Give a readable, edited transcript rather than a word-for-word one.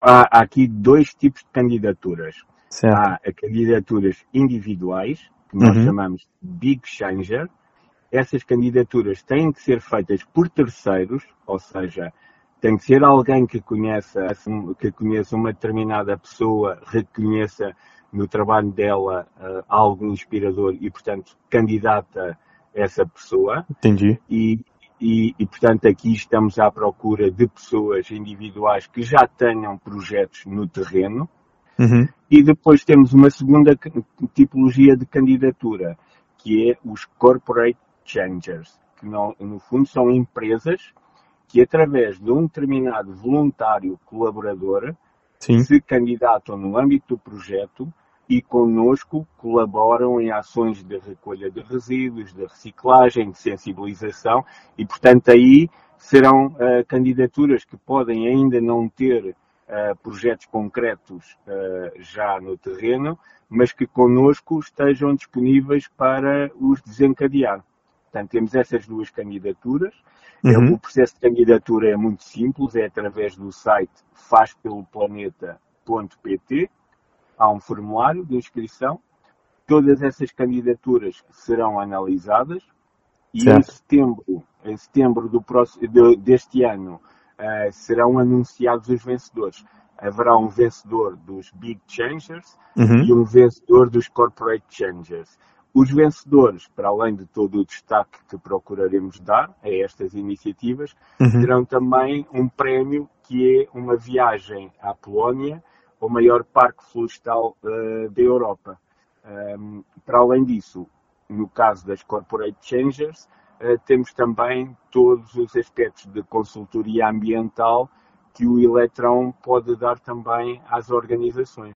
há aqui dois tipos de candidaturas. Certo. Há candidaturas individuais, que nós Uhum. chamamos de Big Changer. Essas candidaturas têm que ser feitas por terceiros, ou seja, tem que ser alguém que conheça uma determinada pessoa, reconheça no trabalho dela algo inspirador e, portanto, candidata essa pessoa. Entendi. Portanto, aqui estamos à procura de pessoas individuais que já tenham projetos no terreno. Uhum. E depois temos uma segunda tipologia de candidatura, que é os Corporate Changers, que no fundo são empresas que, através de um determinado voluntário colaborador, Sim. se candidatam no âmbito do projeto e connosco colaboram em ações de recolha de resíduos, de reciclagem, de sensibilização e, portanto, aí serão candidaturas que podem ainda não ter projetos concretos já no terreno, mas que connosco estejam disponíveis para os desencadear. Portanto, temos essas duas candidaturas. Uhum. O processo de candidatura é muito simples, é através do site fazpeloplaneta.pt. Há um formulário de inscrição. Todas essas candidaturas serão analisadas e Certo. em setembro deste ano serão anunciados os vencedores. Haverá um vencedor dos Big Changers Uhum. e um vencedor dos Corporate Changers. Os vencedores, para além de todo o destaque que procuraremos dar a estas iniciativas, Uhum. terão também um prémio que é uma viagem à Polónia, o maior parque florestal da Europa. Para além disso, no caso das Corporate Changers, temos também todos os aspectos de consultoria ambiental que o Eletrão pode dar também às organizações.